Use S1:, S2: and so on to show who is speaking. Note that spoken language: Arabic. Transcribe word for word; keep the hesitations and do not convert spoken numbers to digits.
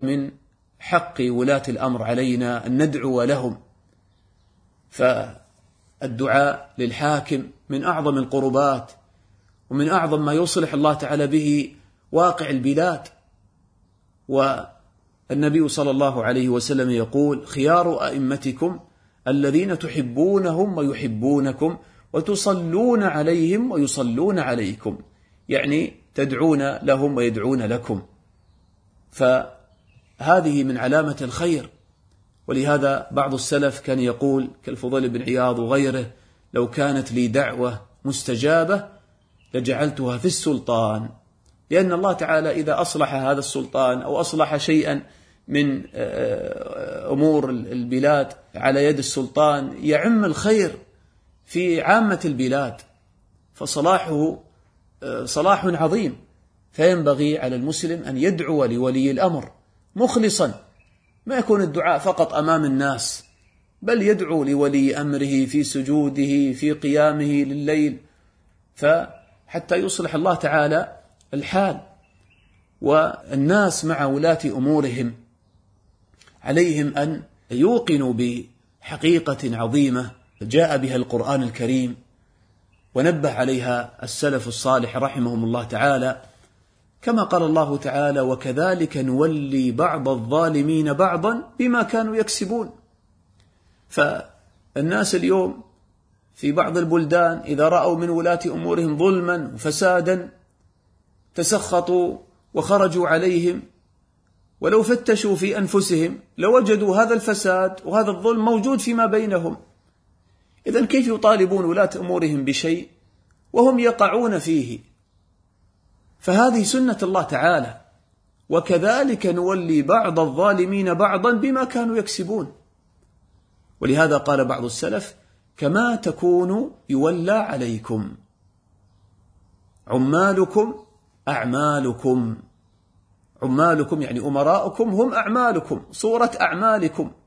S1: من حق ولاة الأمر علينا أن ندعو لهم، فالدعاء للحاكم من أعظم القربات ومن أعظم ما يصلح الله تعالى به واقع البلاد. والنبي صلى الله عليه وسلم يقول: خيار أئمتكم الذين تحبونهم ويحبونكم وتصلون عليهم ويصلون عليكم، يعني تدعون لهم ويدعون لكم. فهذه من علامة الخير. ولهذا بعض السلف كان يقول كالفضيل بن عياض وغيره: لو كانت لي دعوة مستجابة لجعلتها في السلطان، لأن الله تعالى إذا أصلح هذا السلطان أو أصلح شيئا من أمور البلاد على يد السلطان يعم الخير في عامة البلاد، فصلاحه صلاح عظيم. فينبغي على المسلم أن يدعو لولي الأمر مخلصا، ما يكون الدعاء فقط أمام الناس، بل يدعو لولي أمره في سجوده في قيامه لليل، فحتى يصلح الله تعالى الحال. والناس مع ولاة أمورهم عليهم أن يوقنوا بحقيقة عظيمة جاء بها القرآن الكريم ونبه عليها السلف الصالح رحمهم الله تعالى، كما قال الله تعالى: وكذلك نولي بعض الظالمين بعضا بما كانوا يكسبون. فالناس اليوم في بعض البلدان إذا رأوا من ولاة أمورهم ظلما وفسادا تسخطوا وخرجوا عليهم، ولو فتشوا في أنفسهم لوجدوا هذا الفساد وهذا الظلم موجود فيما بينهم. إذن كيف يطالبون ولاة أمورهم بشيء وهم يقعون فيه؟ فهذه سنة الله تعالى: وكذلك نولي بعض الظالمين بعضا بما كانوا يكسبون. ولهذا قال بعض السلف: كما تكونوا يولى عليكم، عمالكم أعمالكم. عمالكم يعني أمراؤكم هم أعمالكم، صورة أعمالكم.